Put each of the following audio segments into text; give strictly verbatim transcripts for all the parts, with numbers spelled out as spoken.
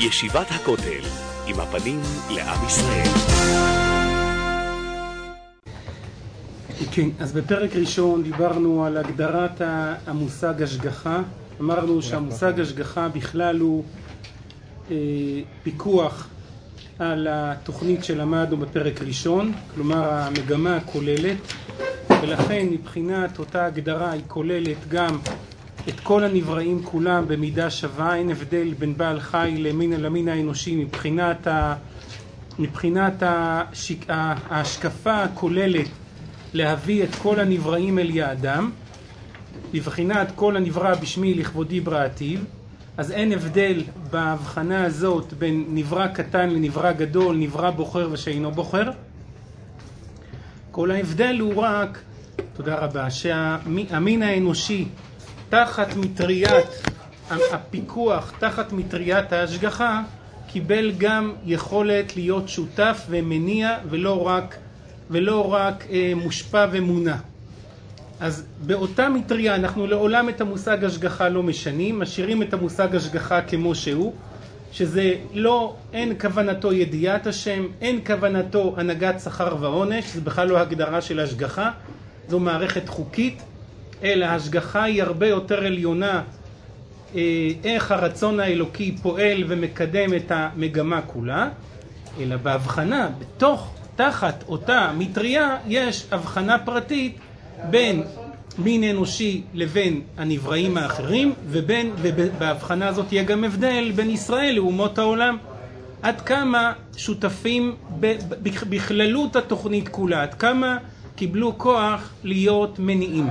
ישיבת הכותל, עם הפנים לעם ישראל. כן, אז בפרק ראשון דיברנו על הגדרת המושג השגחה. אמרנו שהמושג השגחה בכלל הוא אה, פיקוח על התוכנית שלמדנו בפרק ראשון, כלומר המגמה הכוללת, ולכן מבחינת אותה הגדרה היא כוללת גם את כל הנבראים כולם במידה שווה. אין הבדל בין בעל חי למין, למין האנושי מבחינת, ה, מבחינת השיק, ההשקפה הכוללת להביא את כל הנבראים אל יעדם, בבחינת כל הנברא בשמי לכבודי בראתיו. אז אין הבדל בהבחנה הזאת בין נברא קטן לנברא גדול, נברא בוחר ושאינו בוחר. כל ההבדל הוא רק, תודה רבה, שהמין האנושי תחת מטריית הפיקוח, תחת מטריית ההשגחה, קיבל גם יכולת להיות שותף ומניע ולא רק, ולא רק אה, מושפע ומונע. אז באותה מטריה אנחנו לעולם את המושג השגחה לא משנים, משאירים את המושג השגחה כמו שהוא, שזה לא, אין כוונתו ידיעת השם, אין כוונתו הנהגת שכר ועונש, זה בכלל לא הגדרה של השגחה, זו מערכת חוקית, אלא השגחה היא הרבה יותר עליונה, אה, איך הרצון האלוקי פועל ומקדם את המגמה כולה, אלא בהבחנה, בתוך, תחת אותה מטריה, יש הבחנה פרטית בין מין אנושי לבין הנבראים האחרים, ובין, ובהבחנה הזאת יהיה גם הבדל בין ישראל לאומות העולם. עד כמה שותפים בכללות התוכנית כולה, עד כמה קיבלו כוח להיות מניעים.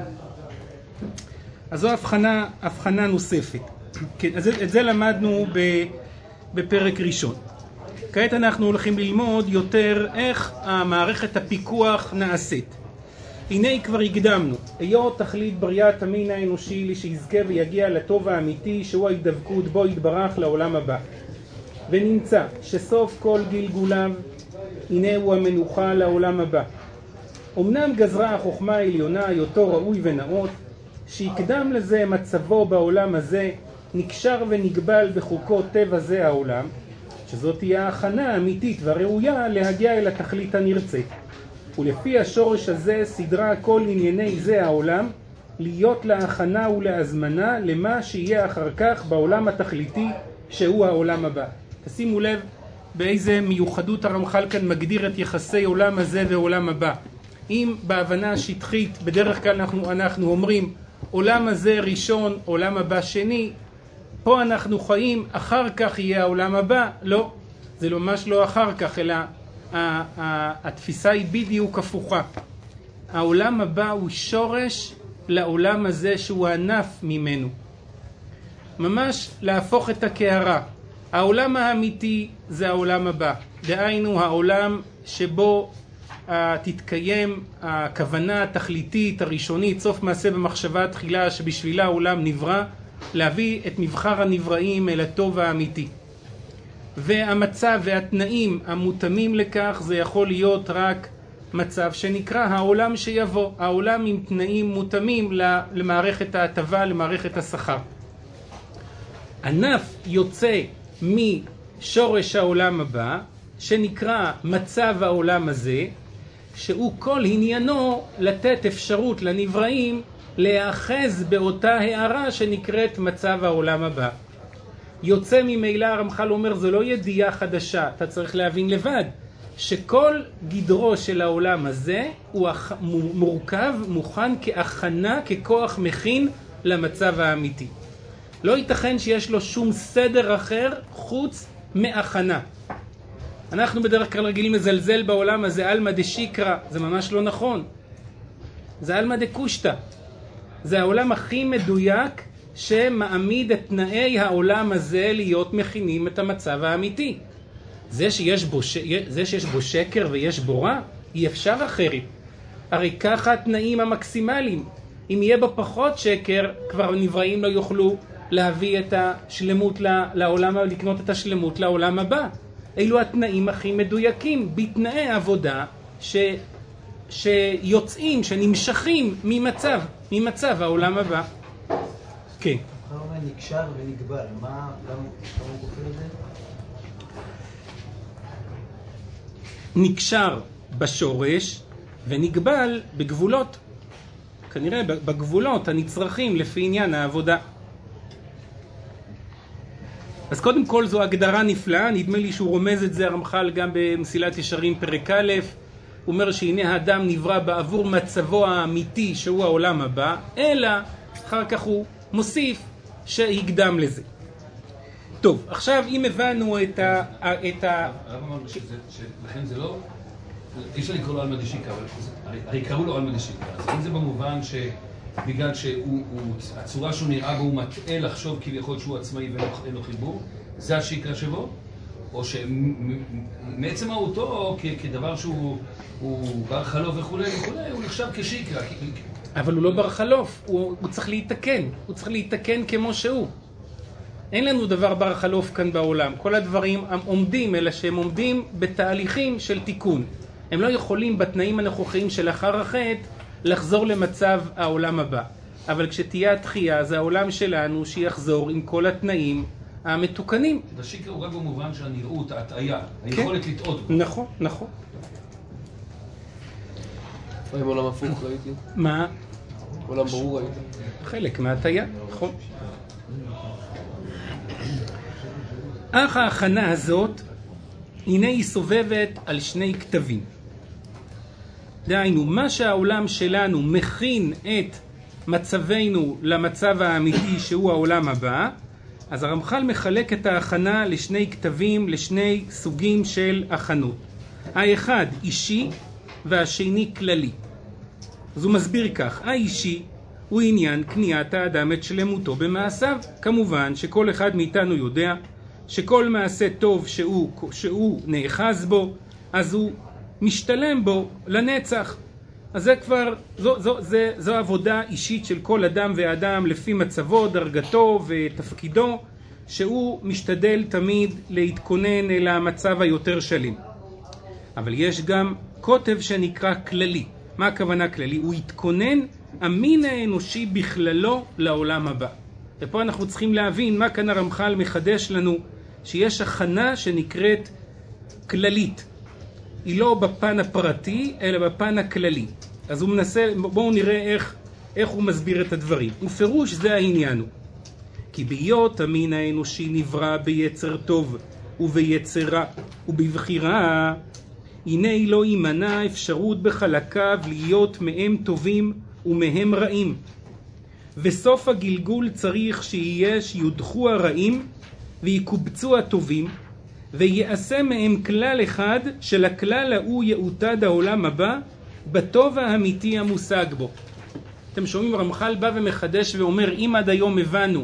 אז זו הבחנה, הבחנה נוספת. כן, אז את זה למדנו בפרק ראשון. כעת אנחנו הולכים ללמוד יותר איך המערכת הפיקוח נעשית. הנה כבר הקדמנו, היות תכלית בריאת המין האנושי לי שיזכה ויגיע לטוב האמיתי שהוא ההתדבקות בו יתברך לעולם הבא. ונמצא שסוף כל גלגוליו הנה הוא המנוחה לעולם הבא. אמנם גזרה החוכמה העליונה היותו ראוי ונאות, שיקדם לזה מצבו בעולם הזה, נקשר ונגבל בחוקות טבע זה העולם, שזאת תהיה ההכנה האמיתית והראויה להגיע אל התכלית הנרצית. ולפי השורש הזה סדרה כל ענייני זה העולם, להיות להכנה ולהזמנה למה שיהיה אחר כך בעולם התכליתי שהוא העולם הבא. תשימו לב באיזה מיוחדות הרמח"ל כאן מגדיר את יחסי עולם הזה ועולם הבא. אם בהבנה השטחית בדרך כלל אנחנו, אנחנו אומרים עולם הזה ראשון, עולם הבא שני, פה אנחנו חיים, אחר כך יהיה העולם הבא. לא, זה ממש לא אחר כך, אלא התפיסה היא בדיוק הפוכה. העולם הבא הוא שורש לעולם הזה שהוא ענף ממנו. ממש להפוך את הקערה. העולם האמיתי זה העולם הבא. דהיינו העולם שבו uh, תתקיים הכוונה התכליתית הראשונית, סוף מעשה במחשבה תחילה, שבשבילה העולם נברא, להביא את מבחר הנבראים אל הטוב האמיתי. והמצב והתנאים המותאמים לכך זה יכול להיות רק מצב שנקרא העולם שיבוא, העולם עם תנאים מותאמים למערכת ההטבה, למערכת השכר. ענף יוצא משורש העולם הבא שנקרא מצב העולם הזה, שהוא כל עניינו לתת אפשרות לנבראים להאחז באותה הערה שנקראת מצב העולם הבא. יוצא ממילא, הרמח"ל אומר, זה לא ידיעה חדשה, אתה צריך להבין לבד שכל גדרו של העולם הזה הוא מורכב, מוכן כהכנה, ככוח מכין למצב האמיתי. לא ייתכן שיש לו שום סדר אחר חוץ מהכנה. אנחנו בדרך כלל רגילים לזלזל בעולם הזה, אלמא דשיקרא, זה ממש לא נכון. זה אלמא דקושטא. זה העולם הכי מדויק שמעמיד את תנאי העולם הזה להיות מכינים את המצב האמיתי. זה שיש בו, ש... זה שיש בו שקר ויש בו רע, אי אפשר אחרת. הרי ככה התנאים המקסימליים. אם יהיה בו פחות שקר, כבר נבראים לא יוכלו להביא את השלמות לעולם, לקנות את השלמות לעולם הבא. אלו התנאים הכי מדויקים, בתנאי עבודה ש... שיוצאים, שנמשכים ממצב, ממצב העולם הבא. כן. הוא אומר נקשר ונגבל, מה, למה הוא כופר את זה? נקשר בשורש ונגבל בגבולות, כנראה בגבולות הנצרכים לפי עניין העבודה. אז קודם כל זו הגדרה נפלאה, נדמה לי שהוא רומז את זה הרמח"ל גם במסילת ישרים פרק א', הוא אומר שהנה האדם נברא בעבור מצבו האמיתי שהוא העולם הבא, אלא אחר כך הוא מוסיף שהקדם לזה. טוב, עכשיו אם הבנו את ה... את ה... הרב אמר שלכן זה לא... אי אפשר לקרוא לו על מדשיקה, אבל הרי קראו לו על מדשיקה. אז אם זה במובן שבגלל שהצורה שהוא נראה בו הוא מטעה לחשוב כביכול שהוא עצמאי ואין לו חיבור, זה השיקה שבו? או שמעצם מהותו כדבר שהוא בר חלוף וכו' וכו', הוא נחשב כשיקה. אבל הוא לא בר חלוף, הוא, הוא צריך להתקן, הוא צריך להתקן כמו שהוא. אין לנו דבר בר חלוף כאן בעולם, כל הדברים עומדים, אלא שהם עומדים בתהליכים של תיקון. הם לא יכולים בתנאים הנוכחיים של אחר החטא לחזור למצב העולם הבא. אבל כשתהיה התחייה, זה העולם שלנו שיחזור עם כל התנאים המתוקנים. השיקה הוא רק במובן של הנראות, ההטעיה, היכולת לטעות. נכון, נכון. עם עולם הפוך ראיתי. מה? עולם ברור ראיתי. חלק מההטעיה, נכון. אך ההכנה הזאת, הנה היא סובבת על שני כתבים. דהיינו, מה שהעולם שלנו מכין את מצבנו למצב האמיתי שהוא העולם הבא, אז הרמח"ל מחלק את ההכנה לשני כתבים, לשני סוגים של הכנות. האחד אישי והשני כללי. אז הוא מסביר כך, האישי הוא עניין קניית האדם את שלמותו במעשיו. כמובן שכל אחד מאיתנו יודע שכל מעשה טוב שהוא, שהוא נאחז בו, אז הוא משתלם בו לנצח. אז זה כבר, זו, זו, זה, זו עבודה אישית של כל אדם ואדם לפי מצבו, דרגתו ותפקידו, שהוא משתדל תמיד להתכונן אל המצב היותר שלם. אבל יש גם כותב שנקרא כללי. מה הכוונה כללי? הוא יתכונן המין האנושי בכללו לעולם הבא. ופה אנחנו צריכים להבין מה כאן הרמח"ל מחדש לנו, שיש הכנה שנקראת כללית. היא לא בפן הפרטי, אלא בפן הכללי. אז הוא מנסה, בואו נראה איך, איך הוא מסביר את הדברים. ופירוש זה העניין הוא. כי בהיות המין האנושי נברא ביצר טוב וביצר רע ובבחירה, הנה לא יימנע אפשרות בחלקיו להיות מהם טובים ומהם רעים. וסוף הגלגול צריך שיהיה שיודחו הרעים ויקובצו הטובים, ויעשה מהם כלל אחד של הכלל ההוא יעוטד העולם הבא בטוב האמיתי המושג בו. אתם שומעים, רמח"ל בא ומחדש ואומר, אם עד היום הבנו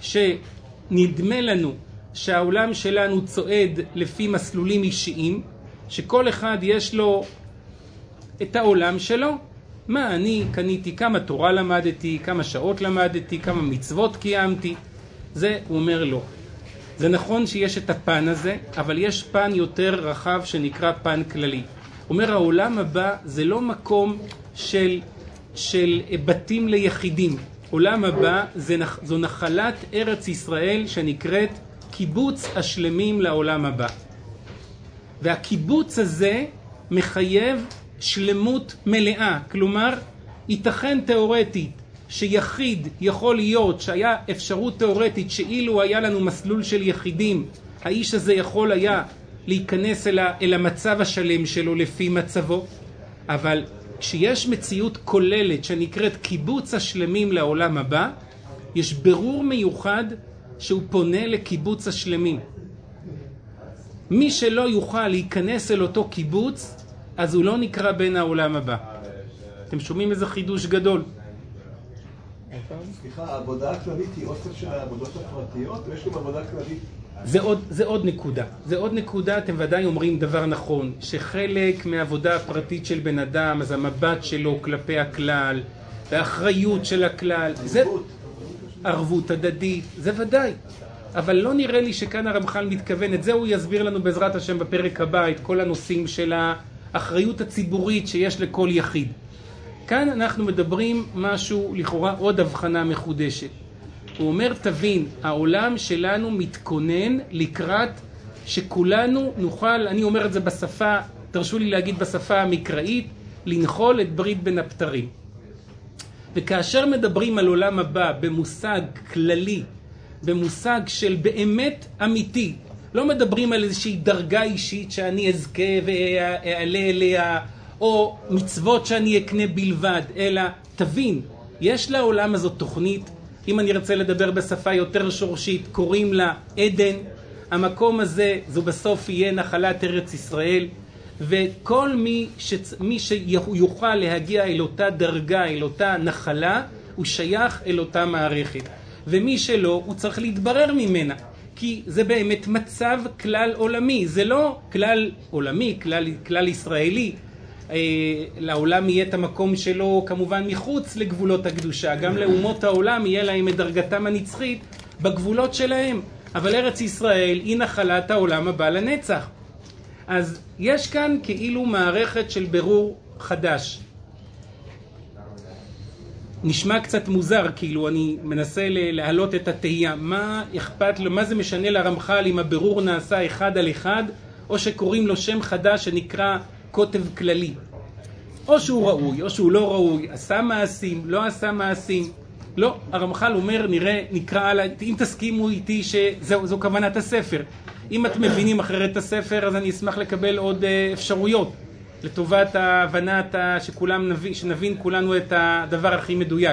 שנדמה לנו שהעולם שלנו צועד לפי מסלולים אישיים, שכל אחד יש לו את העולם שלו, מה אני קניתי, כמה תורה למדתי, כמה שעות למדתי, כמה מצוות קיימתי, זה הוא אומר לא. זה נכון שיש את הפן הזה, אבל יש פן יותר רחב שנקרא פן כללי. אומר, העולם הבא זה לא מקום של, של בתים ליחידים. עולם הבא זה, זו נחלת ארץ ישראל שנקראת קיבוץ השלמים לעולם הבא. והקיבוץ הזה מחייב שלמות מלאה. כלומר, ייתכן תיאורטית שיחיד יכול להיות שהיה אפשרות תיאורטית שאילו היה לנו מסלול של יחידים, האיש הזה יכול היה להיכנס אל, ה, אל המצב השלם שלו לפי מצבו. אבל כשיש מציאות כוללת שנקראת קיבוץ השלמים לעולם הבא, יש ברור מיוחד שהוא פונה לקיבוץ השלמים. מי שלא יוכל להיכנס אל אותו קיבוץ, אז הוא לא נקרא בין העולם הבא. אתם שומעים איזה חידוש גדול? סליחה, העבודה הכללית היא אוסף של העבודות הפרטיות, ויש גם עבודה כללית. זה עוד, זה עוד נקודה. זה עוד נקודה, אתם ודאי אומרים דבר נכון, שחלק מהעבודה הפרטית של בן אדם, אז המבט שלו כלפי הכלל, והאחריות של הכלל, זה ערבות הדדית, זה ודאי. אבל לא נראה לי שכאן הרמח"ל מתכוון, את זה הוא יסביר לנו בעזרת השם בפרק הבא, את כל הנושאים של האחריות הציבורית שיש לכל יחיד. כאן אנחנו מדברים משהו, לכאורה עוד הבחנה מחודשת. הוא אומר, תבין, העולם שלנו מתכונן לקראת שכולנו נוכל, אני אומר את זה בשפה, תרשו לי להגיד בשפה המקראית, לנחול את ברית בין הבתרים. וכאשר מדברים על עולם הבא במושג כללי, במושג של באמת אמיתי, לא מדברים על איזושהי דרגה אישית שאני אזכה ואעלה אליה, או מצוות שאני אקנה בלבד, אלא תבין, יש לעולם הזאת תוכנית, אם אני רוצה לדבר בשפה יותר שורשית, קוראים לה עדן, המקום הזה זו בסוף יהיה נחלת ארץ ישראל, וכל מי, שצ... מי שיוכל להגיע אל אותה דרגה, אל אותה נחלה, הוא שייך אל אותה מערכת. ומי שלא, הוא צריך להתברר ממנה. כי זה באמת מצב כלל עולמי. זה לא כלל עולמי, כלל, כלל ישראלי. אה, לעולם יהיה את המקום שלו כמובן מחוץ לגבולות הקדושה. גם לאומות העולם יהיה להם את דרגתם הנצחית בגבולות שלהם. אבל ארץ ישראל היא נחלת העולם הבא לנצח. אז יש כאן כאילו מערכת של ברור חדש. נשמע קצת מוזר, כאילו אני מנסה להעלות את התהייה. מה אכפת לו, מה זה משנה לרמח"ל אם הברור נעשה אחד על אחד, או שקוראים לו שם חדש שנקרא כותב כללי. או שהוא ראוי, או שהוא לא ראוי, עשה מעשים, לא עשה מעשים. לא, הרמח"ל אומר, נראה, נקרא עליי, אם תסכימו איתי שזו כוונת הספר. אם אתם מבינים אחרת את הספר, אז אני אשמח לקבל עוד אפשרויות, לטובת ההבנה שכולם נבין, שנבין כולנו את הדבר הכי מדויק.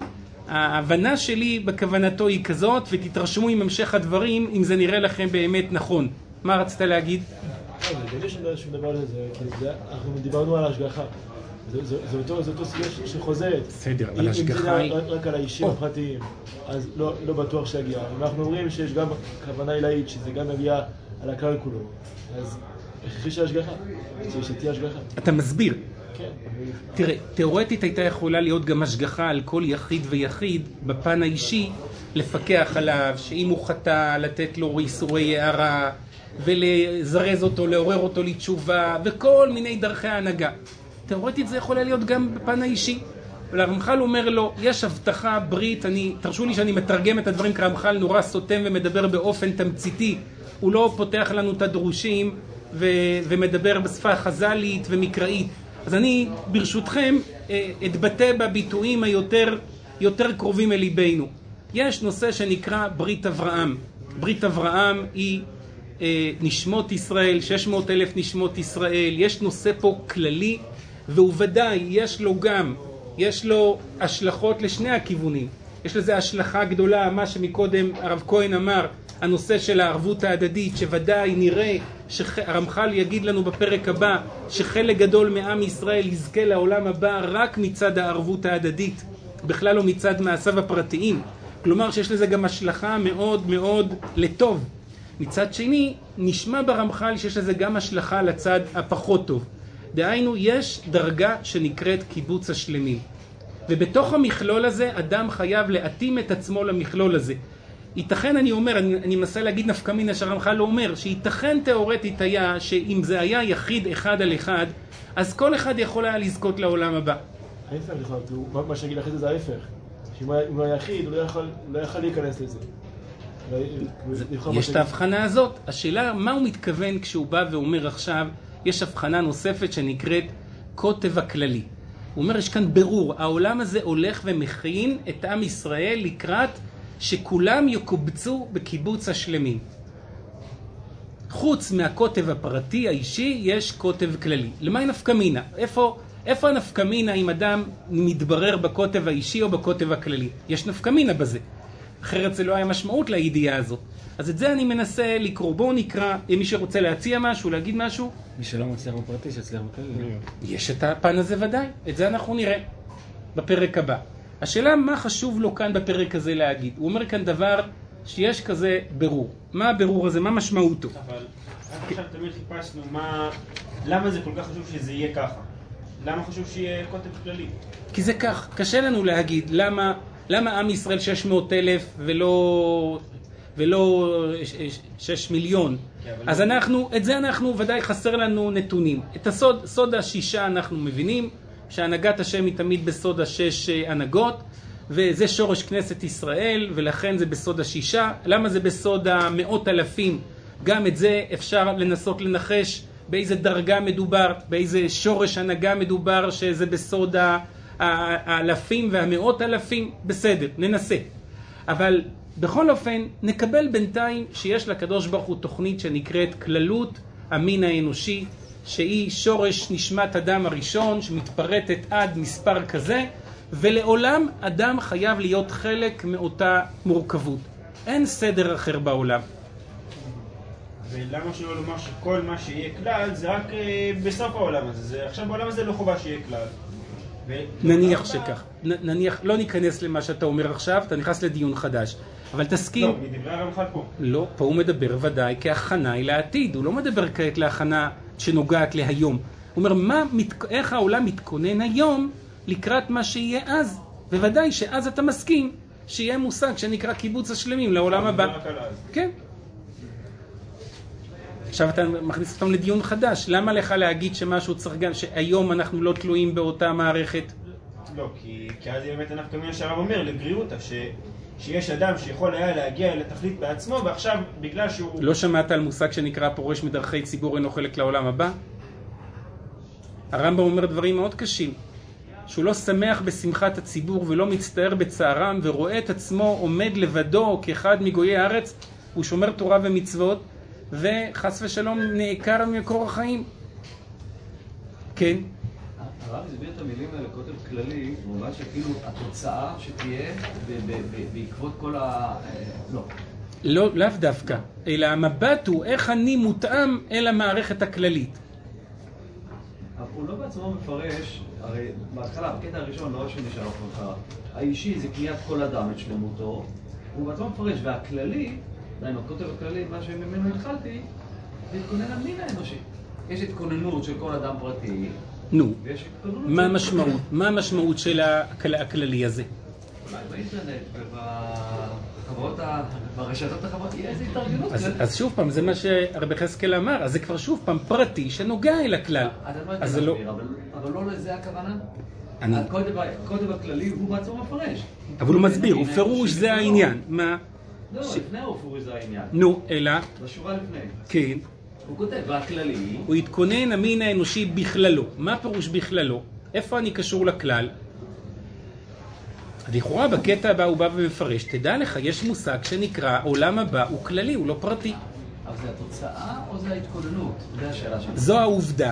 ההבנה שלי בכוונתו היא כזאת, ותתרשמו עם המשך הדברים, אם זה נראה לכם באמת נכון. מה רצית להגיד? אין לי שום דבר לזה, כי אנחנו דיברנו על ההשגחה. זה אותו סוגיה שחוזרת. בסדר, על השגחה היא... אם זה רק על האישים הפרטיים, אז לא בטוח שיגיע. אם אנחנו אומרים שיש גם כוונה עילאית, שזה גם מגיע על הכלל כולו, אז הכרחי שההשגחה, שתהיה השגחה. אתה מסביר. כן. תראה, תיאורטית הייתה יכולה להיות גם השגחה על כל יחיד ויחיד, בפן האישי, לפקח עליו, שאם הוא חטא, לתת לו איסורי הערה, ולזרז אותו, לעורר אותו לתשובה, וכל מיני דרכי ההנהגה. תיאורטית זה יכול להיות גם בפן האישי. ולרמח"ל אומר לו, יש הבטחה, ברית, אני, תרשו לי שאני מתרגם את הדברים, כי הרמח"ל נורא סותם ומדבר באופן תמציתי. הוא לא פותח לנו את הדרושים ו, ומדבר בשפה חז"לית ומקראית. אז אני, ברשותכם, אתבטא בביטויים היותר יותר קרובים אל ליבנו. יש נושא שנקרא ברית אברהם. ברית אברהם היא נשמות ישראל, שש מאות אלף נשמות ישראל. יש נושא פה כללי, והוא ודאי יש לו גם, יש לו השלכות לשני הכיוונים. יש לזה השלכה גדולה, מה שמקודם הרב כהן אמר, הנושא של הערבות ההדדית, שוודאי נראה, שהרמח"ל יגיד לנו בפרק הבא, שחלק גדול מעם ישראל יזכה לעולם הבא רק מצד הערבות ההדדית, בכלל לא מצד מעשיו הפרטיים. כלומר שיש לזה גם השלכה מאוד מאוד לטוב. מצד שני, נשמע ברמח"ל שיש לזה גם השלכה לצד הפחות טוב. דהיינו, יש דרגה שנקראת קיבוץ השלמים. ובתוך המכלול הזה, אדם חייב להתאים את עצמו למכלול הזה. ייתכן, אני אומר, אני, אני מנסה להגיד נפקא מינה שהרמח"ל לא אומר, שייתכן תיאורטית היה שאם זה היה יחיד אחד על אחד, אז כל אחד יכול היה לזכות לעולם הבא. ההפך, מה שאני אחרי זה זה ההפך. שאם הוא היה יחיד, הוא לא יכול להיכנס לזה. יש את ההבחנה הזאת. השאלה, מה הוא מתכוון כשהוא בא ואומר עכשיו, יש הבחנה נוספת שנקראת כותב הכללי. הוא אומר, יש כאן ברור, העולם הזה הולך ומכין את עם ישראל לקראת שכולם יקובצו בקיבוץ השלמים. חוץ מהכותב הפרטי האישי, יש כותב כללי. למה היא נפקא מינה? איפה, איפה הנפקא מינה אם אדם מתברר בכותב האישי או בכותב הכללי? יש נפקא מינה בזה. אחרת זה לא היה משמעות לידיעה הזאת. אז את זה אני מנסה לקרוא. בואו נקרא, אם מי שרוצה להציע משהו, להגיד משהו. מי שלא מצליח בפרטי, שיצליח בכללי. יש את הפן הזה ודאי. את זה אנחנו נראה בפרק הבא. השאלה מה חשוב לו כאן בפרק הזה להגיד. הוא אומר כאן דבר שיש כזה ברור. מה הברור הזה? מה משמעותו? אבל רק עכשיו תמיד חיפשנו מה... למה זה כל כך חשוב שזה יהיה ככה? למה חשוב שיהיה כותב כללי? כי זה כך. קשה לנו להגיד למה... למה עם ישראל שש מאות אלף ולא, ולא שש מיליון? אז אנחנו, את זה אנחנו ודאי חסר לנו נתונים. את הסוד, סוד השישה אנחנו מבינים, שהנהגת השם היא תמיד בסוד השש הנהגות, וזה שורש כנסת ישראל, ולכן זה בסוד השישה. למה זה בסוד המאות אלפים? גם את זה אפשר לנסות לנחש באיזה דרגה מדובר, באיזה שורש הנהגה מדובר, שזה בסוד האלפים והמאות אלפים, בסדר, ננסה. אבל בכל אופן, נקבל בינתיים שיש לקדוש ברוך הוא תוכנית שנקראת כללות המין האנושי, שהיא שורש נשמת אדם הראשון, שמתפרטת עד מספר כזה, ולעולם אדם חייב להיות חלק מאותה מורכבות. אין סדר אחר בעולם. ולמה שלא לומר שכל מה שיהיה כלל זה רק בסוף העולם הזה? זה, עכשיו בעולם הזה לא חובה שיהיה כלל. ו... נניח שכך. נ, נניח, לא ניכנס למה שאתה אומר עכשיו, אתה נכנס לדיון חדש. אבל תסכים... לא, מדברי הרמח"ל פה. לא, פה הוא מדבר ודאי כהכנה היא לעתיד. הוא לא מדבר כעת להכנה שנוגעת להיום. הוא אומר, מה, איך העולם מתכונן היום לקראת מה שיהיה אז? וודאי שאז אתה מסכים שיהיה מושג שנקרא קיבוץ השלמים לעולם הבא. כן. עכשיו אתה מכניס אותם לדיון חדש. למה לך להגיד שמשהו צריך גם, שהיום אנחנו לא תלויים באותה מערכת? לא, כי, כי אז באמת אנחנו כמובן שהרב אומר לגריעותא, ש, שיש אדם שיכול היה להגיע לתכלית בעצמו, ועכשיו בגלל שהוא... לא שמעת על מושג שנקרא פורש מדרכי ציבור אינו חלק לעולם הבא? הרמב"ם אומר דברים מאוד קשים. שהוא לא שמח בשמחת הציבור ולא מצטער בצערם, ורואה את עצמו עומד לבדו כאחד מגויי הארץ, הוא שומר תורה ומצוות, וחס ושלום נעקר מקור החיים. כן. הרב הסביר את המילים האלה כותב כללי, במובן שכאילו התוצאה שתהיה בעקבות כל ה... לא. לא, לאו דווקא. אלא המבט הוא איך אני מותאם אל המערכת הכללית. הוא לא בעצמו מפרש, הרי בהתחלה, בקטע הראשון, לא שנשאר לך, האישי זה קניית כל אדם את שלמותו, הוא בעצמו מפרש, והכללי, דיינו, כותב הכללי, מה שממנו התחלתי, זה התכונן המין האנושי. יש התכוננות של כל אדם פרטי, נו, ויש התכוננות... מה המשמעות? מה המשמעות של הכללי הזה? אולי באינטרנט ובחברות, ברשתות החברות, יהיה איזה התארגנות. אז שוב פעם, זה מה שהרבי חזקאל אמר, אז זה כבר שוב פעם פרטי שנוגע אל הכלל. אז זה לא... אבל לא לזה הכוונה? הקודם הכללי הוא בעצמו מפרש. אבל הוא מסביר, הוא פירוש זה העניין. מה? לא, לפני הוא פירוש זה העניין. נו, אלא? בשורה לפני. כן. הוא כותב, והכללי... הוא התכונן המין האנושי בכללו. מה פירוש בכללו? איפה אני קשור לכלל? לכאורה בקטע הבא הוא בא ומפרש, תדע לך, יש מושג שנקרא עולם הבא, הוא כללי, הוא לא פרטי. אבל זה התוצאה או זה ההתכוננות? זה השאלה שלי. זו העובדה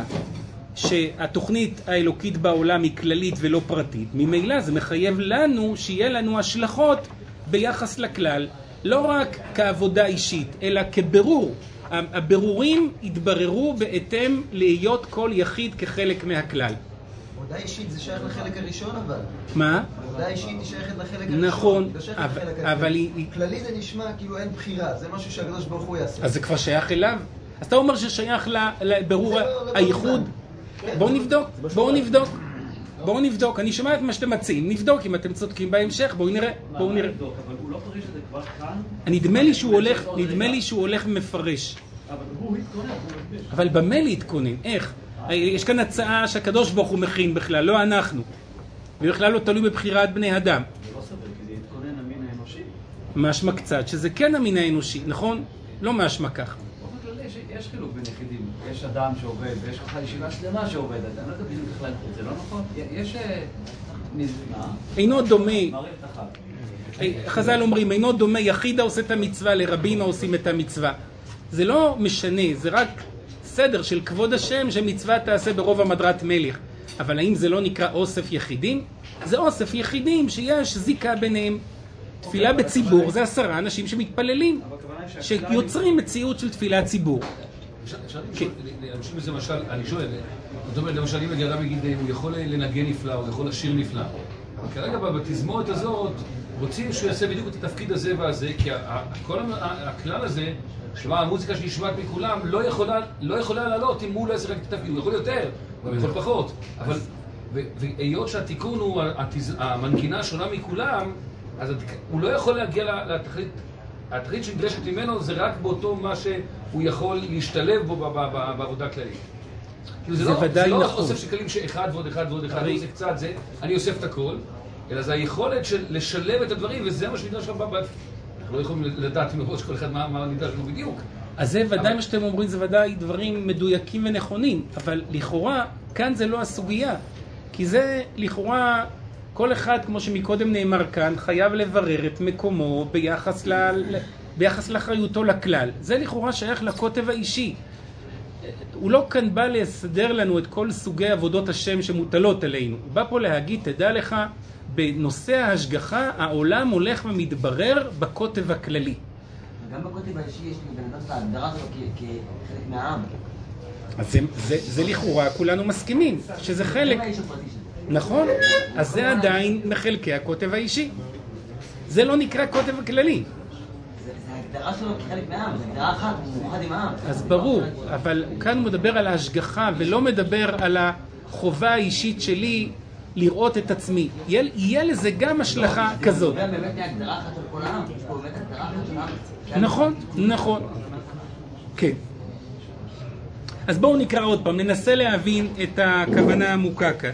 שהתוכנית האלוקית בעולם היא כללית ולא פרטית. ממילא זה מחייב לנו שיהיה לנו השלכות ביחס לכלל, לא רק כעבודה אישית, אלא כבירור. הבירורים יתבררו בהתאם להיות כל יחיד כחלק מהכלל. עבודה אישית זה שייך לחלק הראשון אבל. מה? עבודה אישית היא שייכת לחלק הראשון. נכון, אבל, אבל היא... כללי זה נשמע כאילו אין בחירה, זה משהו שהקדוש ברוך הוא יעשה. אז זה כבר שייך אליו? אז אתה אומר ששייך לבירור הייחוד? בואו נבדוק, בואו נבדוק. בואו נבדוק, אני שומע את מה שאתם מציעים, נבדוק אם אתם צודקים בהמשך, בואו נראה, בואו נראה. אבל הוא לא פרש את זה כבר כאן? נדמה לי שהוא הולך, נדמה לי שהוא הולך ומפרש. אבל הוא התכונן, הוא מסביר. אבל במה להתכונן? איך? יש כאן הצעה שהקדוש ברוך הוא מכין בכלל, לא אנחנו. ובכלל לא תלוי בבחירת בני אדם. זה לא סביר, כי זה התכונן המין האנושי. משמע קצת, שזה כן המין האנושי, נכון? לא משמע כך. באופן כללי יש חילוק בין יחידים. יש אדם שעובד, ויש לך ישיבה שלמה שעובד. אני לא יודע בדיוק איך להגיד, זה לא נכון? יש... מה? אינו דומה... מערכת אחת. חז"ל אומרים, אינו דומה יחיד העושה את המצווה לרבים העושים את המצווה. זה לא משנה, זה רק סדר של כבוד השם שמצווה תעשה ברוב המדרת מלך. אבל האם זה לא נקרא אוסף יחידים? זה אוסף יחידים שיש זיקה ביניהם. תפילה בציבור זה עשרה אנשים שמתפללים, שיוצרים מציאות של תפילה ציבור. אפשר להמשיך בזה משל, אני שואל, זאת אומרת, למשל אם הגרם יגיד, הוא יכול לנגן נפלא, הוא יכול לשיר נפלא. אבל כרגע בתזמורת הזאת רוצים שהוא יעשה בדיוק את התפקיד הזה והזה, כי כל הכלל הזה, שמה המוזיקה שנשמעת מכולם לא יכולה, לא יכולה לעלות אם הוא לא יעשה רק את התפקיד, הוא יכול יותר, הוא יכול פחות. אבל, והיות שהתיקון הוא, המנגינה שונה מכולם, אז הוא לא יכול להגיע לתכלית, התכלית שנדרשת ממנו זה רק באותו מה שהוא יכול להשתלב בו בעבודה כללית. זה לא אוסף של כלים שאחד ועוד אחד ועוד אחד, זה קצת זה, אני אוסף את הכל, אלא זה היכולת של לשלב את הדברים, וזה מה שנדרש שם בבת. אנחנו לא יכולים לדעת מראש כל אחד מה נדרש לנו בדיוק, אז זה ודאי מה שאתם אומרים, זה ודאי דברים מדויקים ונכונים, אבל לכאורה, כאן זה לא הסוגיה. כי זה לכאורה, כל אחד, כמו שמקודם נאמר כאן, חייב לברר את מקומו ביחס, ל... ביחס לאחריותו לכלל. זה לכאורה שייך לקוטב האישי. הוא לא כאן בא לסדר לנו את כל סוגי עבודות השם שמוטלות עלינו. הוא בא פה להגיד, תדע לך, בנושא ההשגחה, העולם הולך ומתברר בקוטב הכללי. גם בקוטב האישי יש לי בן אדם את ההגדרה שלו כחלק מהעם. אז זה, זה, זה לכאורה, כולנו מסכימים, שזה חלק. נכון? אז זה עדיין מחלקי הקוטב האישי. זה לא נקרא קוטב הכללי. זה ההגדרה שלו כחלק מהעם, זה הגדרה אחת, הוא מאוחד עם העם. אז ברור, אבל כאן הוא מדבר על ההשגחה ולא מדבר על החובה האישית שלי לראות את עצמי. יהיה, יהיה לזה גם השלכה כזאת. זה באמת ההגדרה אחת של כל העם, יש פה באמת הגדרה אחת של העם. נכון, נכון. כן. אז בואו נקרא עוד פעם, ננסה להבין את הכוונה העמוקה כאן.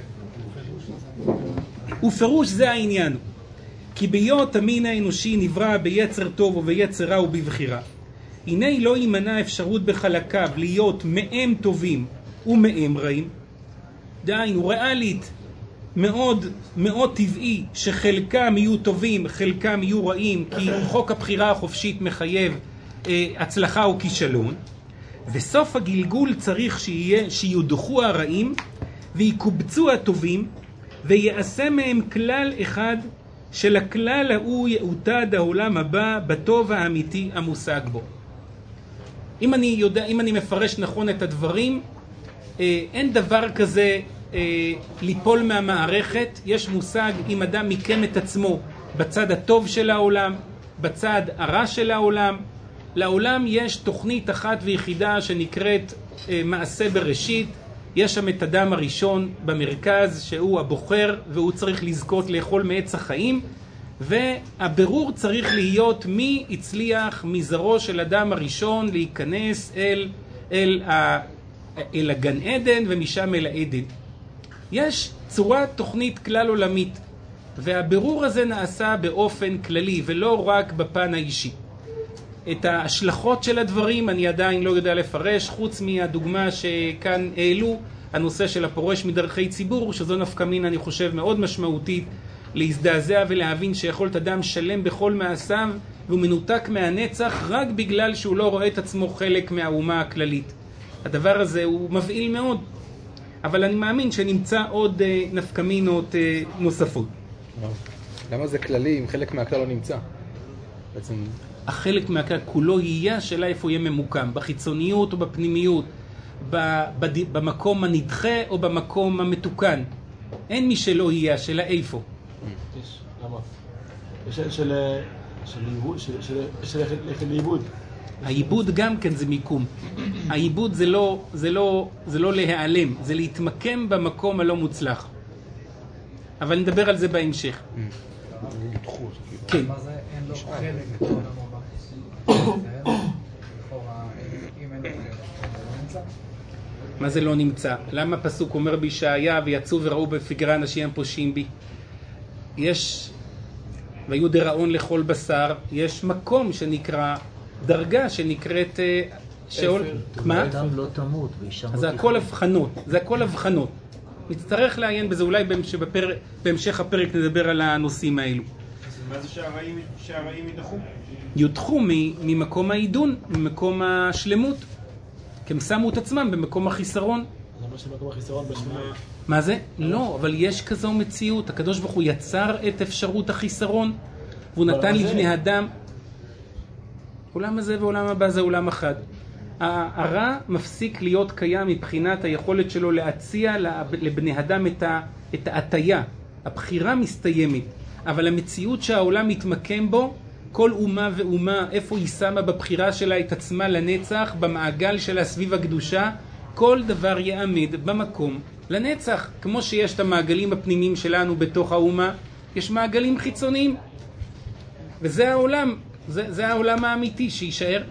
ופירוש זה העניין. כי ביות המין האנושי נברא ביצר טוב וביצר רע ובבחירה. הנה לא יימנע אפשרות בחלקיו להיות מהם טובים ומהם רעים. דהיינו, ריאלית, מאוד מאוד טבעי שחלקם יהיו טובים, חלקם יהיו רעים, כי חוק הבחירה החופשית מחייב אה, הצלחה או כישלון. וסוף הגלגול צריך שיהיה, שיודחו הרעים ויקובצו הטובים ויעשה מהם כלל אחד של הכלל ההוא יעוטד העולם הבא בטוב האמיתי המושג בו. אם אני יודע, אם אני מפרש נכון את הדברים, אה, אין דבר כזה אה, ליפול מהמערכת. יש מושג אם אדם מיקם את עצמו בצד הטוב של העולם, בצד הרע של העולם. לעולם יש תוכנית אחת ויחידה שנקראת אה, מעשה בראשית. יש שם את אדם הראשון במרכז שהוא הבוחר והוא צריך לזכות לאכול מעץ החיים, והבירור צריך להיות מי הצליח מזרעו של אדם הראשון להיכנס אל, אל, ה, אל הגן עדן ומשם אל העדן. יש צורת תוכנית כלל עולמית, והבירור הזה נעשה באופן כללי ולא רק בפן האישי. את ההשלכות של הדברים אני עדיין לא יודע לפרש, חוץ מהדוגמה שכאן העלו, הנושא של הפורש מדרכי ציבור, שזו נפקא מינה אני חושב מאוד משמעותית להזדעזע ולהבין שיכולת אדם שלם בכל מעשיו והוא מנותק מהנצח רק בגלל שהוא לא רואה את עצמו חלק מהאומה הכללית. הדבר הזה הוא מבעיל מאוד, אבל אני מאמין שנמצא עוד נפקא מינות נוספות. למה זה כללי אם חלק מהכלל לא נמצא? בעצם... החלק מהכלל כולו יהיה השאלה איפה יהיה ממוקם, בחיצוניות או בפנימיות, במקום הנדחה או במקום המתוקן. אין מי שלא יהיה, השאלה איפה. יש, למה? יש של ללכת לאיבוד. העיבוד גם כן זה מיקום. העיבוד זה לא, זה לא, זה לא להיעלם, זה להתמקם במקום הלא מוצלח. אבל נדבר על זה בהמשך. כן. מה זה אין לו חלק? מה זה לא נמצא? למה הפסוק אומר בישעיה ויצאו וראו בפיגרה אנשים פושעים בי? יש, והיו דראון לכל בשר, יש מקום שנקרא, דרגה שנקראת שאול, מה? אדם לא תמות וישמות. זה הכל הבחנות, זה הכל הבחנות. נצטרך לעיין בזה, אולי בהמשך הפרק נדבר על הנושאים האלו. מה זה שהרעים ידחו? יודחו ממקום העידון, ממקום השלמות. כי הם שמו את עצמם במקום החיסרון. זה מה שמקום החיסרון בשלמות. מה זה? לא, אבל יש כזו מציאות. הקדוש ברוך הוא יצר את אפשרות החיסרון, והוא נתן לבני אדם. עולם הזה ועולם הבא זה עולם אחד. הרע מפסיק להיות קיים מבחינת היכולת שלו להציע לבני אדם את ההטיה. הבחירה מסתיימת, אבל המציאות שהעולם מתמקם בו, כל אומה ואומה, איפה היא שמה בבחירה שלה את עצמה לנצח, במעגל שלה סביב הקדושה, כל דבר יעמד במקום לנצח. כמו שיש את המעגלים הפנימיים שלנו בתוך האומה, יש מעגלים חיצוניים. וזה העולם, זה, זה העולם האמיתי שישאר.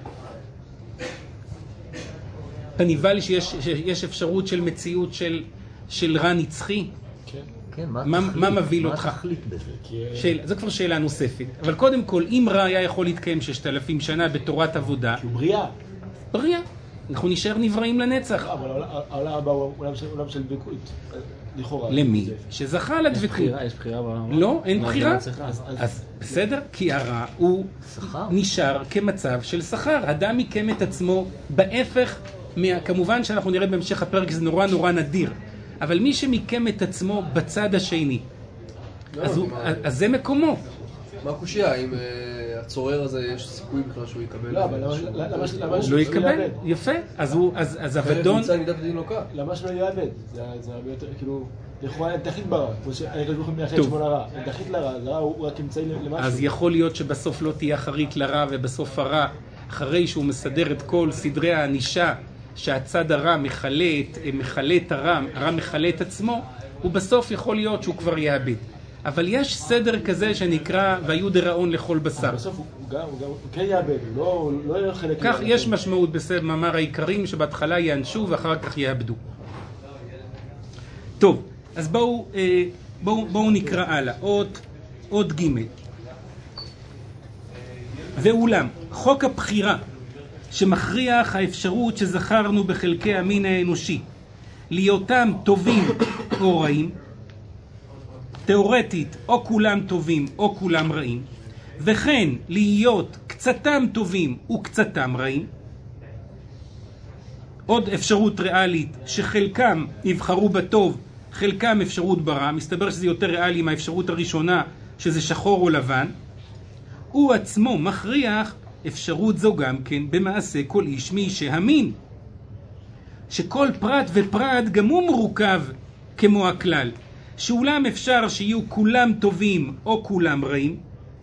אתה נבהל לי שיש, שיש אפשרות של מציאות של, של רע נצחי? כן. כן, מה, מה, תחליט, מה מביא מה אותך? תחליט בזה? שאלה, זו כבר שאלה נוספת. אבל קודם כל, אם רע היה יכול להתקיים ששת אלפים שנה בתורת עבודה, כי הוא בריאה. בריאה. אנחנו נשאר נבראים לנצח. אבל העולם הבא הוא עולם של דבקות, לכאורה. למי? שזכה לדבקות. יש בחירה בעולם? לא, אין בחירה. אז בסדר, כי הרע הוא נשאר כמצב של שכר. אדם מיקם את עצמו בהפך, כמובן שאנחנו נראה בהמשך הפרק, זה נורא נורא נדיר. אבל מי שמיקם את עצמו בצד השני, אז זה מקומו. מה הקושיה? אם הצורר הזה יש סיכוי בכלל שהוא יקבל? לא, אבל למה לא יקבל? יפה. אז אבדון... למה שלא יאבד? זה הרבה יותר, כאילו... לכאורה אין תכלית ברע. אני חושב לכם מייחד שמו לרע. אין תכלית לרע, לרע הוא רק אמצעי למשהו. אז יכול להיות שבסוף לא תהיה אחרית לרע, ובסוף הרע, אחרי שהוא מסדר את כל סדרי הענישה, שהצד הרע מחלה את הרע, הרע מחלה את עצמו, הוא בסוף יכול להיות שהוא כבר יאבד. אבל יש סדר כזה שנקרא והיו דרעון לכל בשר. בסוף הוא גם, הוא כן יאבד, הוא לא יהיה חלק... כך יש משמעות במאמר העיקרים שבהתחלה יענשו ואחר כך יאבדו. טוב, אז בואו, בואו, בואו נקרא הלאה. עוד, עוד ג' ואולם, חוק הבחירה שמכריח האפשרות שזכרנו בחלקי המין האנושי להיותם טובים או רעים, תיאורטית או כולם טובים או כולם רעים, וכן להיות קצתם טובים וקצתם רעים, עוד אפשרות ריאלית שחלקם יבחרו בטוב, חלקם אפשרות ברע, מסתבר שזה יותר ריאלי מהאפשרות הראשונה שזה שחור או לבן, הוא עצמו מכריח אפשרות זו גם כן במעשה כל איש מאישי המין, שכל פרט ופרט גם הוא מורכב כמו הכלל, שאולם אפשר שיהיו כולם טובים או כולם רעים,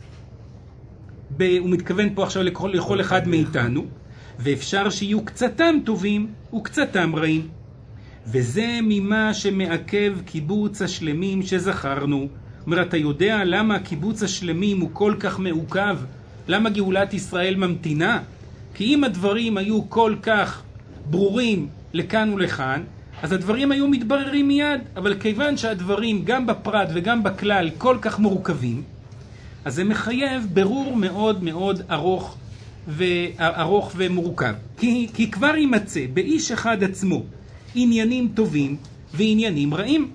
ב- הוא מתכוון פה עכשיו לכל, לכל אחד מאיתנו, ואפשר שיהיו קצתם טובים וקצתם רעים, וזה ממה שמעכב קיבוץ השלמים שזכרנו. אומר, אתה יודע למה הקיבוץ השלמים הוא כל כך מעוכב? למה גאולת ישראל ממתינה? כי אם הדברים היו כל כך ברורים לכאן ולכאן, אז הדברים היו מתבררים מיד, אבל כיוון שהדברים גם בפרט וגם בכלל כל כך מורכבים, אז זה מחייב ברור מאוד מאוד ארוך, וארוך ומורכב. כי, כי כבר יימצא באיש אחד עצמו עניינים טובים ועניינים רעים.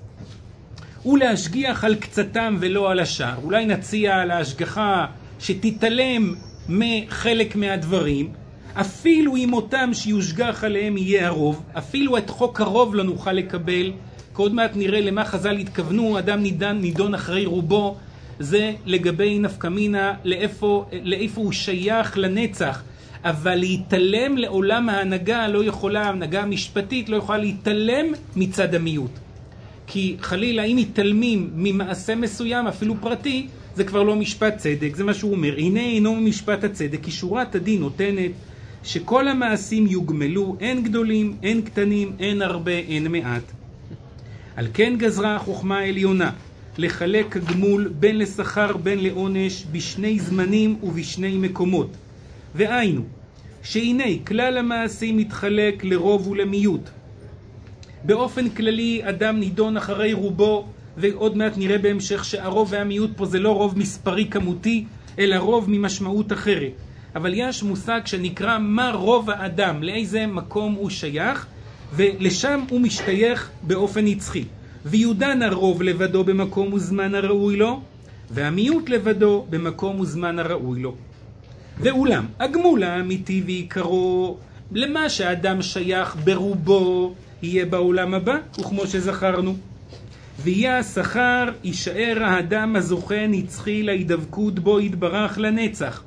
ולהשגיח על קצתם ולא על השאר. אולי נציע על ההשגחה שתתעלם מחלק מהדברים, אפילו אם אותם שיושגח עליהם יהיה הרוב, אפילו את חוק הרוב לא נוכל לקבל, כי עוד מעט נראה למה חז"ל התכוונו, אדם נידון, נידון אחרי רובו, זה לגבי נפקמינה, לאיפה, לאיפה הוא שייך לנצח, אבל להתעלם לעולם ההנהגה לא יכולה, ההנהגה המשפטית לא יכולה להתעלם מצד המיעוט. כי חלילה אם מתעלמים ממעשה מסוים, אפילו פרטי, זה כבר לא משפט צדק, זה מה שהוא אומר. הנה אינו משפט הצדק, כי שורת הדין נותנת שכל המעשים יוגמלו, אין גדולים, אין קטנים, אין הרבה, אין מעט. על כן גזרה החוכמה העליונה לחלק הגמול בין לשכר בין לעונש בשני זמנים ובשני מקומות. והיינו, שהנה כלל המעשים מתחלק לרוב ולמיעוט. באופן כללי אדם נידון אחרי רובו, ועוד מעט נראה בהמשך שהרוב והמיעוט פה זה לא רוב מספרי כמותי, אלא רוב ממשמעות אחרת. אבל יש מושג שנקרא מה רוב האדם, לאיזה מקום הוא שייך, ולשם הוא משתייך באופן נצחי. ויודן הרוב לבדו במקום וזמן הראוי לו, והמיעוט לבדו במקום וזמן הראוי לו. ואולם, הגמול האמיתי ועיקרו, למה שהאדם שייך ברובו, יהיה בעולם הבא, וכמו שזכרנו. ויהיה השכר, יישאר האדם הזוכה נצחי להידבקות בו יתברך לנצח.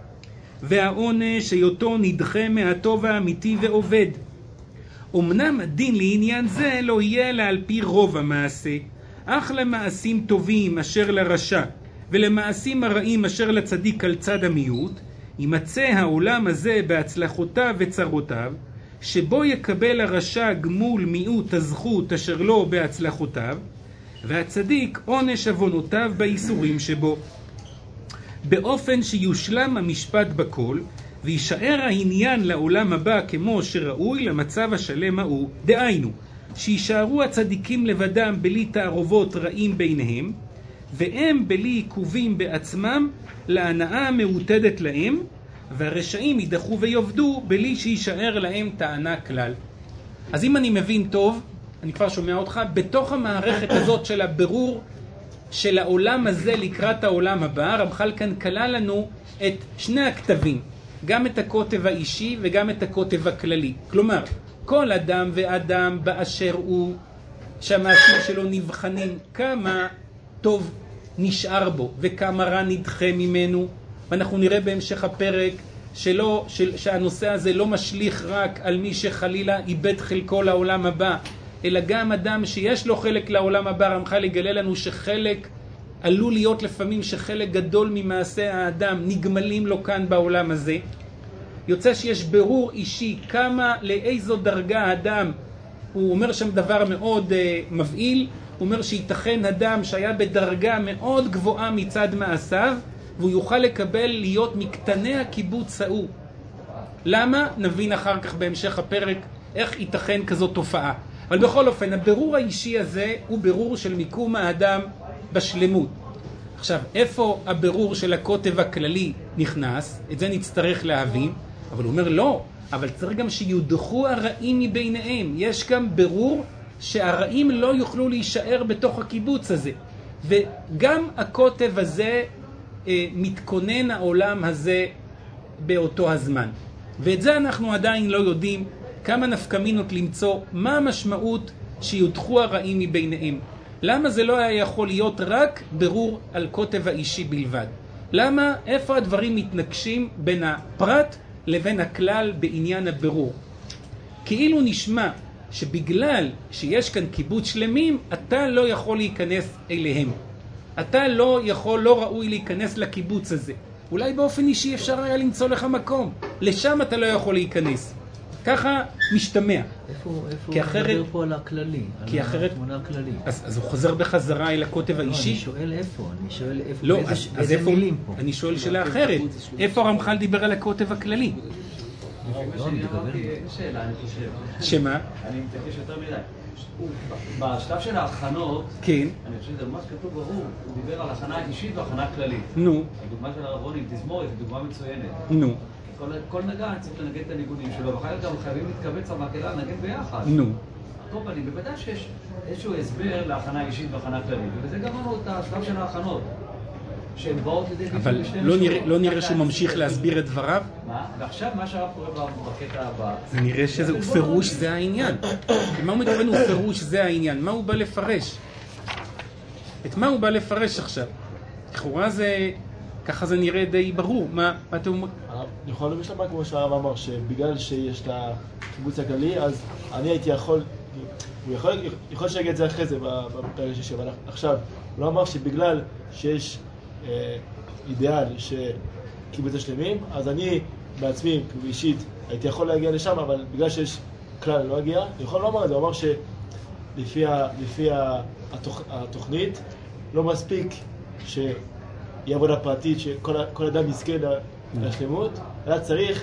והעונש היותו נדחה מהטוב האמיתי ועובד. אמנם הדין לעניין זה לא יהיה לה על פי רוב המעשה, אך למעשים טובים אשר לרשע, ולמעשים הרעים אשר לצדיק על צד המיעוט, יימצא העולם הזה בהצלחותיו וצרותיו, שבו יקבל הרשע גמול מיעוט הזכות אשר לו בהצלחותיו, והצדיק עונש עוונותיו באיסורים שבו. באופן שיושלם המשפט בכל, וישאר העניין לעולם הבא כמו שראוי למצב השלם ההוא. דהיינו, שישארו הצדיקים לבדם בלי תערובות רעים ביניהם, והם בלי עיכובים בעצמם להנאה המעוטדת להם, והרשעים יידחו ויובדו בלי שישאר להם טענה כלל. אז אם אני מבין טוב, אני כבר שומע אותך, בתוך המערכת הזאת של הבירור של העולם הזה לקראת העולם הבא, רמח"ל כאן כלל לנו את שני הכתבים, גם את הכותב האישי וגם את הכותב הכללי. כלומר, כל אדם ואדם באשר הוא, שהמעשים שלו נבחנים, כמה טוב נשאר בו וכמה רע נדחה ממנו, ואנחנו נראה בהמשך הפרק שלא, של, שהנושא הזה לא משליך רק על מי שחלילה איבד חלקו לעולם הבא, אלא גם אדם שיש לו חלק לעולם הבא. רמח"ל יגלה לנו שחלק, עלול להיות לפעמים שחלק גדול ממעשי האדם נגמלים לו כאן בעולם הזה. יוצא שיש ברור אישי כמה, לאיזו דרגה האדם, הוא אומר שם דבר מאוד uh, מבעיל, הוא אומר שייתכן אדם שהיה בדרגה מאוד גבוהה מצד מעשיו, והוא יוכל לקבל להיות מקטני הקיבוץ ההוא. למה? נבין אחר כך בהמשך הפרק איך ייתכן כזאת תופעה. אבל בכל אופן, הבירור האישי הזה הוא בירור של מיקום האדם בשלמות. עכשיו, איפה הבירור של הכותב הכללי נכנס? את זה נצטרך להבין. אבל הוא אומר לא, אבל צריך גם שיודחו הרעים מביניהם. יש גם בירור שהרעים לא יוכלו להישאר בתוך הקיבוץ הזה. וגם הכותב הזה אה, מתכונן העולם הזה באותו הזמן. ואת זה אנחנו עדיין לא יודעים. כמה נפקמינות למצוא מה המשמעות שיודחו הרעים מביניהם. למה זה לא היה יכול להיות רק ברור על כותב האישי בלבד? למה, איפה הדברים מתנגשים בין הפרט לבין הכלל בעניין הבירור? כאילו נשמע שבגלל שיש כאן קיבוץ שלמים, אתה לא יכול להיכנס אליהם. אתה לא יכול, לא ראוי להיכנס לקיבוץ הזה. אולי באופן אישי אפשר היה למצוא לך מקום. לשם אתה לא יכול להיכנס. ככה משתמע. איפה, איפה כי אחרת, הוא מדבר פה על הכללי? כי על אחרת, התמונה הכללית. אז, אז הוא חוזר בחזרה אל הכותב לא, האישי? אני שואל איפה, אני שואל איפה, לא, באיזה, אז, באיזה אז איפה, מילים פה? אני שואל שאלה אחרת. איפה הרמח"ל דיבר על הכותב הכללי? לא, אני מדבר. שאלה, אני חושב. שמה? אני מתעקש יותר מדי. בשלב של ההכנות, כן. אני חושב שזה ממש כתוב ברור, הוא דיבר על הכנה אישית והכנה כללית. נו. הדוגמה של הרב רוני, תזמורת, היא דוגמה מצוינת. נו. כל, כל נגן צריך לנגן את הניגונים שלו, ואחר כך גם חייבים להתכווץ המקהלה לנגן ביחד. נו. כל פנים, בוודאי שיש איזשהו הסבר להכנה אישית והכנה כללית, וזה גם לנו את השלב של ההכנות, שהן באות לידי ביטוי אבל בשני לא מישורים. נראה, לא נראה שהוא ממשיך להסביר את דבריו? מה? ועכשיו מה שהרב קורה בקטע הבא... זה נראה שזה הוא פירוש זה העניין. מה הוא מתכוון הוא פירוש זה העניין? מה הוא בא לפרש? את מה הוא בא לפרש עכשיו? לכאורה זה... ככה זה נראה די ברור. מה, מה אתם אומרים? אני יכול להבין שלמה כמו שהרב אמר, שבגלל שיש את הקיבוץ הכללי, אז אני הייתי יכול... הוא יכול, יכול שיגיד את זה אחרי זה בפרק השישי, אבל עכשיו, הוא לא אמר שבגלל שיש אה, אידיאל שקיבוץ השלמים, אז אני בעצמי, כאילו אישית, הייתי יכול להגיע לשם, אבל בגלל שיש כלל לא הגיע, אני יכול לא אמר את זה, הוא אמר שלפי ה, לפי התוכ, התוכנית, לא מספיק שיהיה עבודה פרטית, שכל אדם יזכה לשלמות, אלא צריך,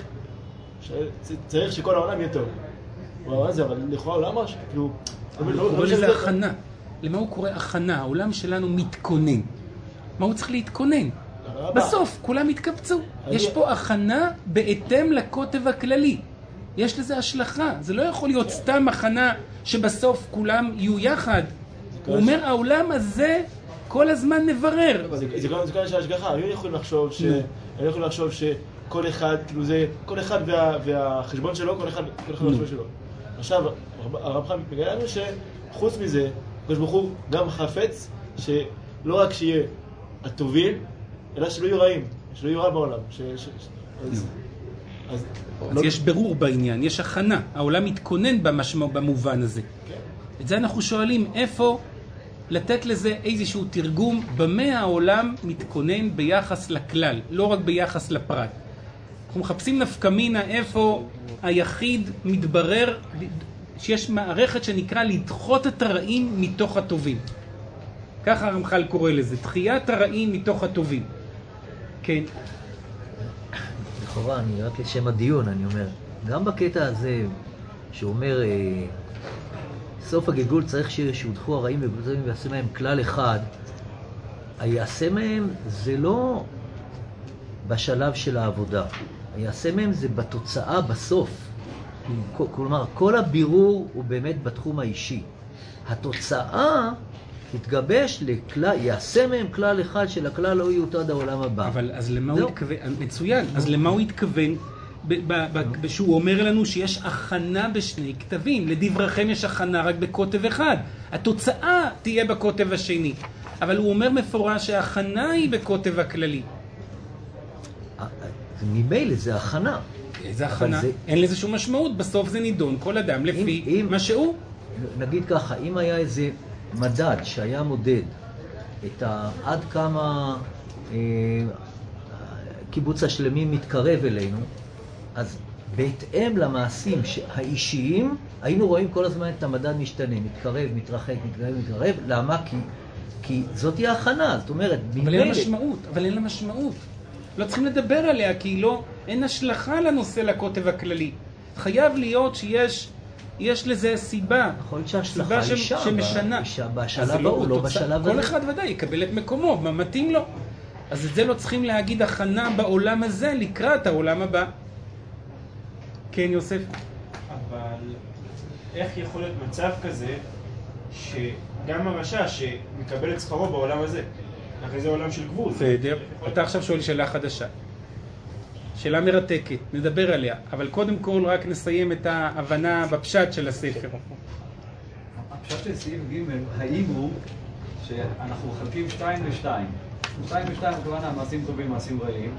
צריך שכל העולם יהיה טוב. הוא אמר זה, אבל לכאורה הוא לא אמר שכאילו... הוא קורא לזה הכנה. למה הוא קורא הכנה? העולם שלנו מתכונן. מה הוא צריך להתכונן? בסוף, כולם התקבצו. יש פה הכנה בהתאם לכותב הכללי. יש לזה השלכה. זה לא יכול להיות סתם הכנה שבסוף כולם יהיו יחד. הוא אומר, העולם הזה כל הזמן נברר. זה כל הזמן של ההשגחה. אני יכול לחשוב ש... אני יכול לחשוב שכל אחד, כאילו זה... כל אחד והחשבון שלו, כל אחד והחשבון שלו. עכשיו, הרב חיים מגלה לנו שחוץ מזה, הקדוש ברוך הוא גם חפץ שלא רק שיהיה הטובים, אלא שלא יהיו רעים, שלא יהיו רע בעולם. אז יש ברור בעניין, יש הכנה, העולם מתכונן במובן הזה. את זה אנחנו שואלים, איפה לתת לזה איזשהו תרגום, במה העולם מתכונן ביחס לכלל, לא רק ביחס לפרט. אנחנו מחפשים נפקמינה איפה היחיד מתברר שיש מערכת שנקרא לדחות את הרעים מתוך הטובים. ככה הרמח"ל קורא לזה, דחיית הרעים מתוך הטובים. כן. לכאורה, אני רק לשם הדיון, אני אומר, גם בקטע הזה, שאומר, אה, סוף הגלגול צריך שיודחו הרעים ובטובים ויעשה מהם כלל אחד, היעשה מהם זה לא בשלב של העבודה. יעשה מהם זה בתוצאה בסוף. כלומר, כל הבירור הוא באמת בתחום האישי. התוצאה תתגבש לכלל, יעשה מהם כלל אחד של הכלל לא יהיו עד העולם הבא. אבל אז למה הוא התכוון? מצוין. אז למה הוא התכוון? שהוא אומר לנו שיש הכנה בשני כתבים. לדבריכם יש הכנה רק בכותב אחד. התוצאה תהיה בכותב השני. אבל הוא אומר מפורש שההכנה היא בכותב הכללי. ממילא זה הכנה. זה הכנה. זה... אין לזה שום משמעות. בסוף זה נידון כל אדם לפי אם, אם, מה שהוא. נגיד ככה, אם היה איזה מדד שהיה מודד את ה... עד כמה אה, קיבוץ השלמים מתקרב אלינו, אז בהתאם למעשים האישיים, היינו רואים כל הזמן את המדד משתנה, מתקרב, מתרחק, מתקרב, מתקרב. למה? כי, כי זאת היא ההכנה, זאת אומרת, אבל אין לה משמעות, אבל אין לה משמעות. לא צריכים לדבר עליה, כי לא, אין השלכה לנושא לכותב הכללי. חייב להיות שיש יש לזה סיבה. יכול להיות שההשלכה אישה, שמשנה. אישה בשלב ההוא, לא בשלב הזה. כל אחד ודאי יקבל את מקומו, מה מתאים לו. אז את זה לא צריכים להגיד הכנה בעולם הזה לקראת העולם הבא. כן, יוסף. אבל איך יכול להיות מצב כזה שגם הרשע שמקבל את שכרו בעולם הזה, אחרי זה עולם של גבול? בסדר. אתה עכשיו שואל שאלה חדשה. שאלה מרתקת, נדבר עליה, אבל קודם כל רק נסיים את ההבנה בפשט של הספר. הפשט של סעיף ג' האם הוא שאנחנו חלקים שתיים לשתיים. שתיים לשתיים הכוונה מעשים טובים, מעשים רעים,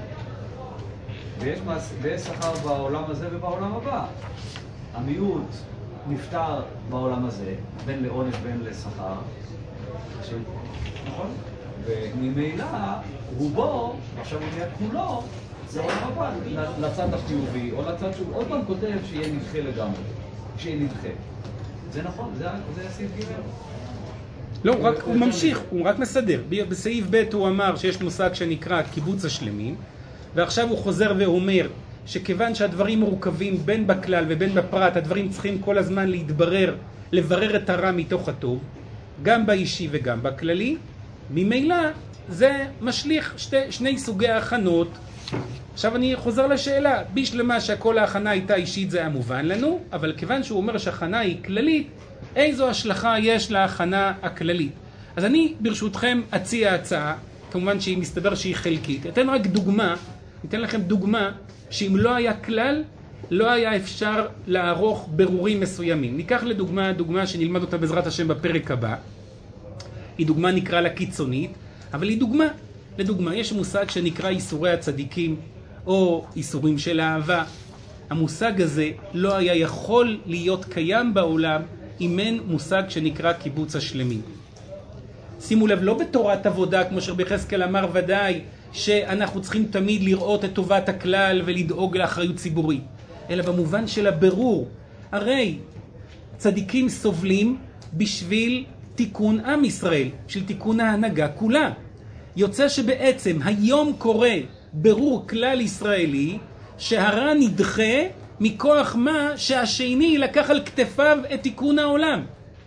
ויש, מעש... ויש שכר בעולם הזה ובעולם הבא. המיעוט נפטר בעולם הזה, בין לעונש בין לשכר, ש... נכון? וממילא רובו, עכשיו הוא נהיה כולו, זה עולם הבא, לצד החיובי, או לצד שהוא עוד פעם כותב שיהיה נדחה לגמרי, שיהיה נדחה. זה נכון, זה, זה הסעיף ג'. לא, הוא, רק, הוא ממשיך, הוא רק מסדר. בסעיף ב' הוא אמר שיש מושג שנקרא קיבוץ השלמים, ועכשיו הוא חוזר ואומר שכיוון שהדברים מורכבים בין בכלל ובין בפרט, הדברים צריכים כל הזמן להתברר, לברר את הרע מתוך הטוב, גם באישי וגם בכללי, ממילא זה משליך שתי, שני סוגי ההכנות. עכשיו אני חוזר לשאלה, בשלמה שהכל ההכנה הייתה אישית זה היה מובן לנו, אבל כיוון שהוא אומר שההכנה היא כללית, איזו השלכה יש להכנה הכללית? אז אני ברשותכם אציע הצעה, כמובן שהיא מסתבר שהיא חלקית. אתן רק דוגמה, אתן לכם דוגמה שאם לא היה כלל, לא היה אפשר לערוך ברורים מסוימים. ניקח לדוגמה, דוגמה שנלמד אותה בעזרת השם בפרק הבא. היא דוגמה נקרא לה קיצונית, אבל היא דוגמה. לדוגמה, יש מושג שנקרא איסורי הצדיקים, או איסורים של אהבה. המושג הזה לא היה יכול להיות קיים בעולם אם אין מושג שנקרא קיבוץ השלמים. שימו לב, לא בתורת עבודה, כמו שרבי יחזקאל אמר ודאי, שאנחנו צריכים תמיד לראות את טובת הכלל ולדאוג לאחריות ציבורית, אלא במובן של הבירור. הרי צדיקים סובלים בשביל תיקון עם ישראל, של תיקון ההנהגה כולה. יוצא שבעצם היום קורה ברור כלל ישראלי שהרע נדחה מכוח מה שהשני לקח על כתפיו את תיקון העולם.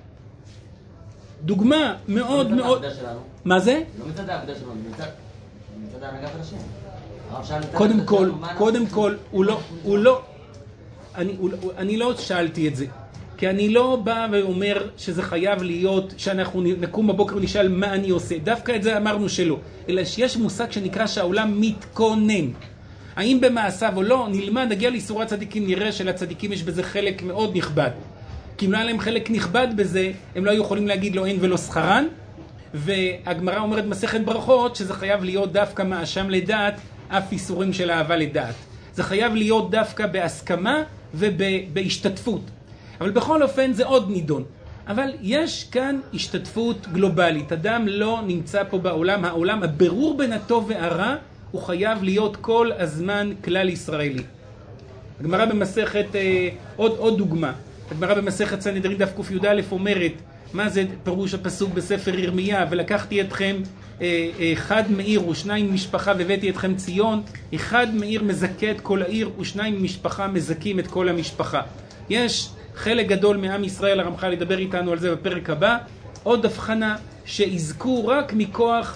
דוגמה מאוד לא מאוד... שלנו. מה זה? לא מצד העבודה שלנו, מצד, מצד ההנהגת השם. קודם כל, קודם כל, הוא לא, הוא לא, אני, הוא, אני לא שאלתי את זה, כי אני לא בא ואומר שזה חייב להיות, שאנחנו נקום בבוקר ונשאל מה אני עושה. דווקא את זה אמרנו שלא. אלא שיש מושג שנקרא שהעולם מתכונן. האם במעשיו או לא, נלמד, נגיע לאיסורי הצדיקים, נראה שלצדיקים יש בזה חלק מאוד נכבד. כי אם לא היה להם חלק נכבד בזה, הם לא היו יכולים להגיד לו אין ולא שכרן. והגמרא אומרת מסכת ברכות שזה חייב להיות דווקא מאשם לדעת, אף איסורים של אהבה לדעת. זה חייב להיות דווקא בהסכמה ובהשתתפות. אבל בכל אופן זה עוד נידון. אבל יש כאן השתתפות גלובלית. אדם לא נמצא פה בעולם. העולם, הבירור בין הטוב והרע, הוא חייב להיות כל הזמן כלל ישראלי. הגמרא במסכת, אה, עוד, עוד דוגמה. הגמרא במסכת סנהדרין דף ק"יא אומרת, מה זה פירוש הפסוק בספר ירמיה, ולקחתי אתכם אה, אחד מעיר ושניים משפחה והבאתי אתכם ציון, אחד מעיר מזכה את כל העיר ושניים משפחה מזכים את כל המשפחה. יש חלק גדול מעם ישראל, הרמח"ל ידבר איתנו על זה בפרק הבא, עוד הבחנה שיזכו רק מכוח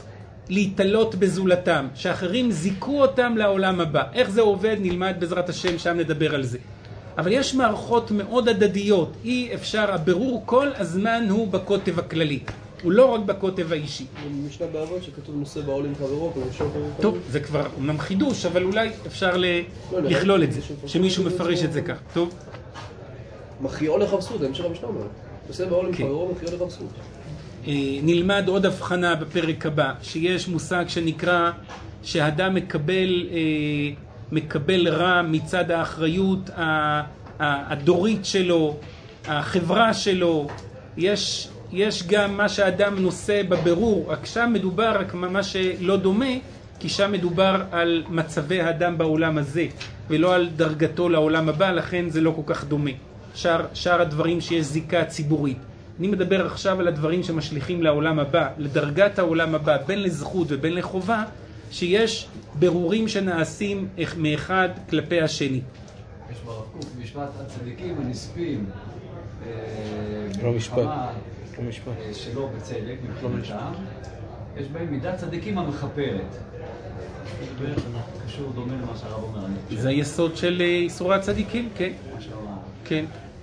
להתעלות בזולתם, שאחרים זיקו אותם לעולם הבא. איך זה עובד נלמד בעזרת השם, שם נדבר על זה. אבל יש מערכות מאוד הדדיות, אי אפשר, הבירור כל הזמן הוא בקוטב הכללי, הוא לא רק בקוטב האישי. משנה בעבוד שכתוב נושא בעול עם חברו, טוב, זה כבר אומנם חידוש, אבל אולי אפשר לכלול את זה, שמישהו מפרש את זה כך. טוב. מכריעו לחבסות, המשך המשנה אומר. נושא בעול עם חברו, מכריעו לחבסות. נלמד עוד הבחנה בפרק הבא, שיש מושג שנקרא שהאדם מקבל, מקבל רע מצד האחריות הדורית שלו, החברה שלו. יש, יש גם מה שהאדם נושא בבירור, רק שם מדובר רק מה שלא דומה, כי שם מדובר על מצבי האדם בעולם הזה, ולא על דרגתו לעולם הבא, לכן זה לא כל כך דומה. שאר, שאר הדברים שיש זיקה ציבורית. אני מדבר עכשיו על הדברים שמשליכים לעולם הבא, לדרגת העולם הבא, בין לזכות ובין לחובה, שיש ברורים שנעשים מאחד כלפי השני. יש ברב קוק, משפט הצדיקים הנספים, לא משפט, לא משפט, שלא בצדק, מבחינתם, יש בהם מידת צדיקים המחפרת. זה קשור דומה למה שהרב אומר. זה היסוד של איסורי הצדיקים, כן. כן.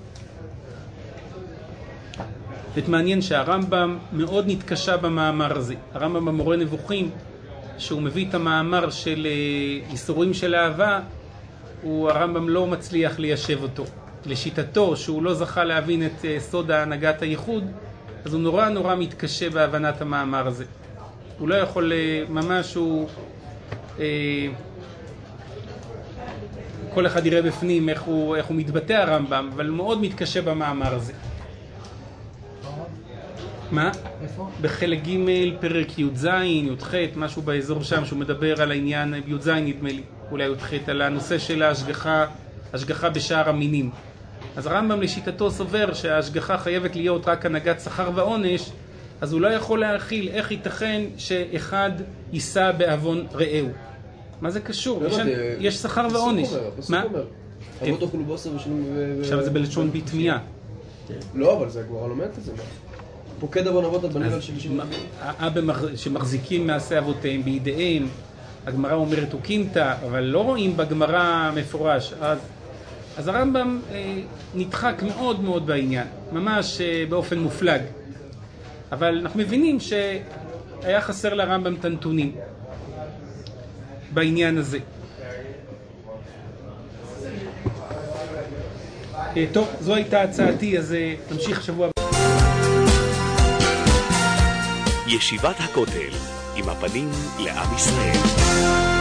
זה מעניין שהרמב"ם מאוד נתקשה במאמר הזה. הרמב"ם במורה נבוכים, שהוא מביא את המאמר של איסורים של אהבה, הוא הרמב"ם לא מצליח ליישב אותו. לשיטתו, שהוא לא זכה להבין את סוד ההנהגת הייחוד, אז הוא נורא נורא מתקשה בהבנת המאמר הזה. הוא לא יכול, ממש הוא... כל אחד יראה בפנים איך הוא, איך הוא מתבטא הרמב"ם, אבל הוא מאוד מתקשה במאמר הזה. מה? איפה? בחלק ג' פרק י"ז, י"ח, משהו באזור שם, שהוא מדבר על העניין, י"ז נדמה לי, אולי י"ח, על הנושא של ההשגחה, השגחה בשאר המינים. אז הרמב"ם לשיטתו סובר שההשגחה חייבת להיות רק הנהגת שכר ועונש, אז הוא לא יכול להכיל איך ייתכן שאחד יישא בעוון רעהו. מה זה קשור? יש שכר ועונש. מה? עכשיו זה בלשון בתמייה. לא, אבל זה הגמרא לומדת את זה. פוקד עוון אבות הבנים על שבעים. אבא שמחזיקים מעשי אבותיהם בידיהם, הגמרא אומרת הוקימתא, אבל לא רואים בגמרא מפורש. אז, אז הרמב"ם אה, נדחק מאוד מאוד בעניין, ממש אה, באופן מופלג. אבל אנחנו מבינים שהיה חסר לרמב"ם את הנתונים בעניין הזה. אה, טוב, זו הייתה הצעתי, אז אה, תמשיך שבוע. ישיבת הכותל, עם הפנים לעם ישראל.